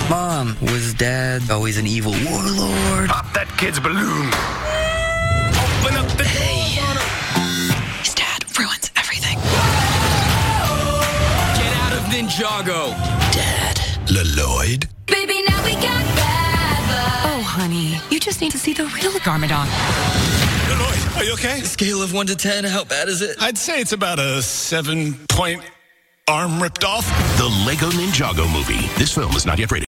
Mom, was Dad always an evil warlord? Pop that kid's balloon. Open up the Hey. His dad ruins everything. Get out of Ninjago. Dad. Lloyd. Baby, now we got bad blood. Oh, honey, you just need to see the real Garmadon. Lloyd, are you okay? Scale of 1 to 10, how bad is it? I'd say it's about a 7-point arm ripped off. The Lego Ninjago movie. This film is not yet rated.